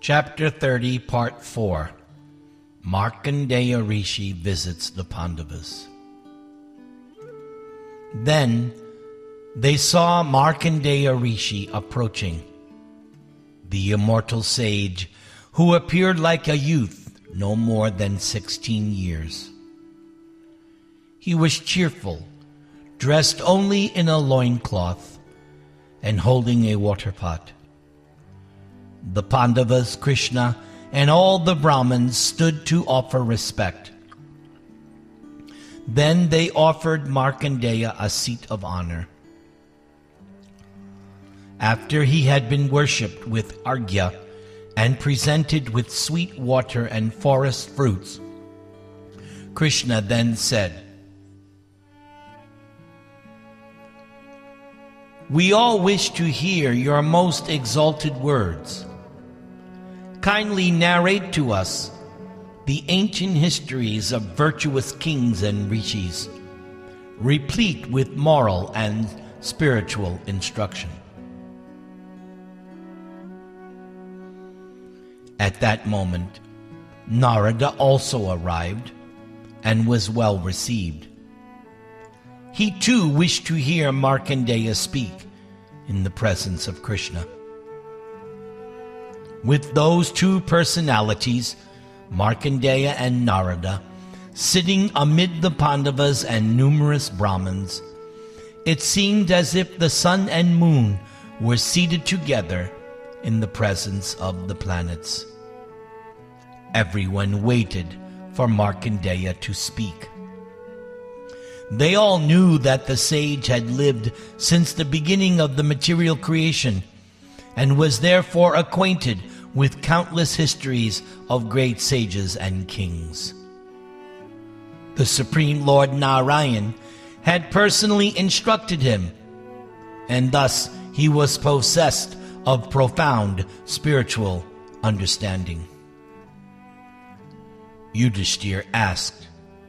Chapter 30, Part 4. Markandeya Rishi visits the Pandavas. Then they saw Markandeya Rishi approaching, the immortal sage who appeared like a youth no more than 16 years. He was cheerful, dressed only in a loincloth, and holding a water pot. The Pandavas, Krishna, and all the Brahmins stood to offer respect. Then they offered Markandeya a seat of honor. After he had been worshipped with arghya and presented with sweet water and forest fruits, Krishna then said, "We all wish to hear your most exalted words. Kindly narrate to us the ancient histories of virtuous kings and rishis, replete with moral and spiritual instruction." At that moment, Narada also arrived and was well received. He too wished to hear Markandeya speak in the presence of Krishna. With those two personalities, Markandeya and Narada, sitting amid the Pandavas and numerous Brahmins, it seemed as if the sun and moon were seated together in the presence of the planets. Everyone waited for Markandeya to speak. They all knew that the sage had lived since the beginning of the material creation and was therefore acquainted with countless histories of great sages and kings. The Supreme Lord Narayan had personally instructed him, and thus he was possessed of profound spiritual understanding. Yudhishthira asked,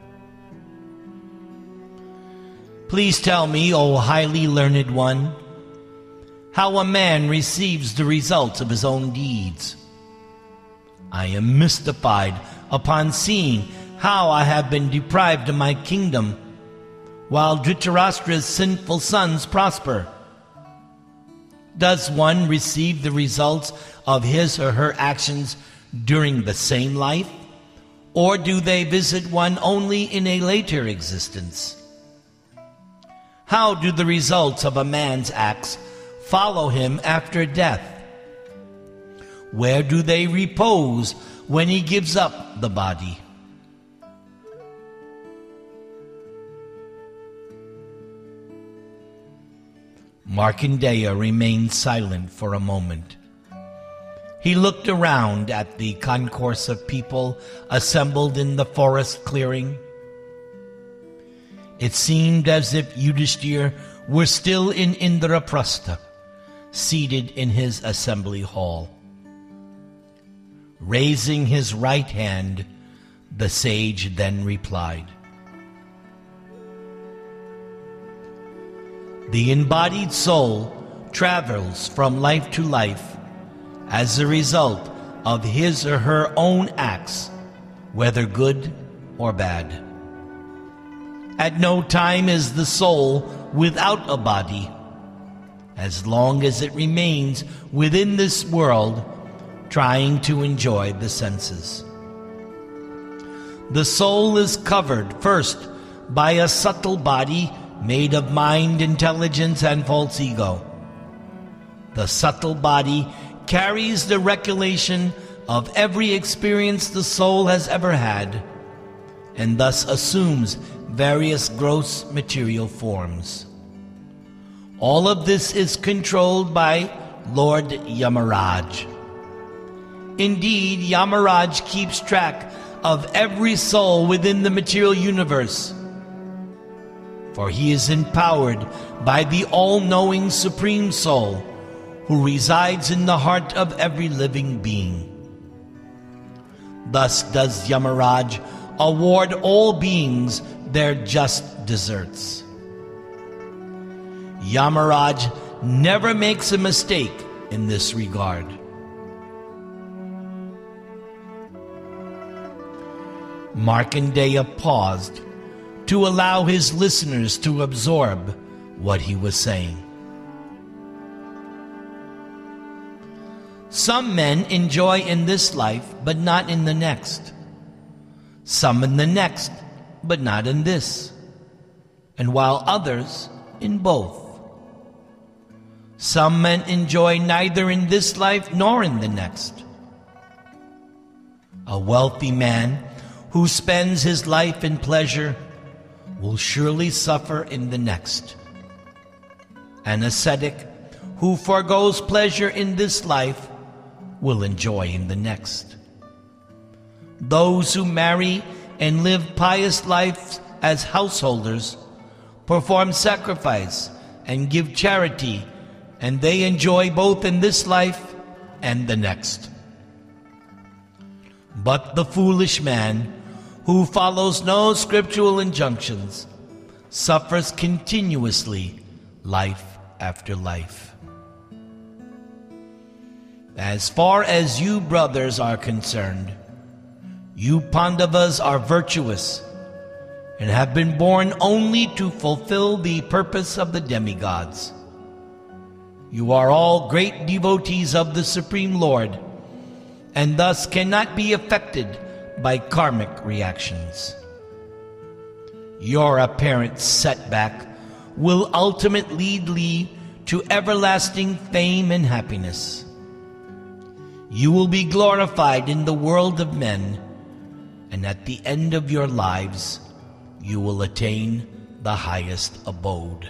"Please tell me, O highly learned one, how a man receives the results of his own deeds. I am mystified upon seeing how I have been deprived of my kingdom, while Dhritarashtra's sinful sons prosper. Does one receive the results of his or her actions during the same life, or do they visit one only in a later existence? How do the results of a man's acts follow him after death? Where do they repose when he gives up the body?" Markandeya remained silent for a moment. He looked around at the concourse of people assembled in the forest clearing. It seemed as if Yudhishthira were still in Indraprastha, seated in his assembly hall. Raising his right hand, the sage then replied, "The embodied soul travels from life to life as a result of his or her own acts, whether good or bad. At no time is the soul without a body, as long as it remains within this world, trying to enjoy the senses. The soul is covered first by a subtle body made of mind, intelligence, and false ego. The subtle body carries the recollection of every experience the soul has ever had, and thus assumes various gross material forms. All of this is controlled by Lord Yamaraj. Indeed, Yamaraj keeps track of every soul within the material universe, for he is empowered by the all-knowing Supreme Soul who resides in the heart of every living being. Thus does Yamaraj award all beings their just deserts. Yamaraj never makes a mistake in this regard. Markandeya paused to allow his listeners to absorb what he was saying. Some men enjoy in this life, but not in the next. Some in the next, but not in this. And while others in both. Some men enjoy neither in this life nor in the next. A wealthy man who spends his life in pleasure will surely suffer in the next. An ascetic who forgoes pleasure in this life will enjoy in the next. Those who marry and live pious lives as householders perform sacrifice and give charity, and they enjoy both in this life and the next. But the foolish man who follows no scriptural injunctions suffers continuously life after life. As far as you brothers are concerned, you Pandavas are virtuous and have been born only to fulfill the purpose of the demigods. You are all great devotees of the Supreme Lord, and thus cannot be affected by karmic reactions. Your apparent setback will ultimately lead to everlasting fame and happiness. You will be glorified in the world of men, and at the end of your lives, you will attain the highest abode.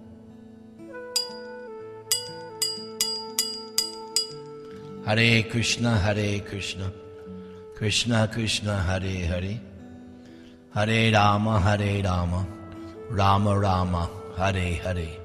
Hare Krishna, Krishna Krishna, Hare Hare, Hare Rama, Rama Rama, Hare Hare.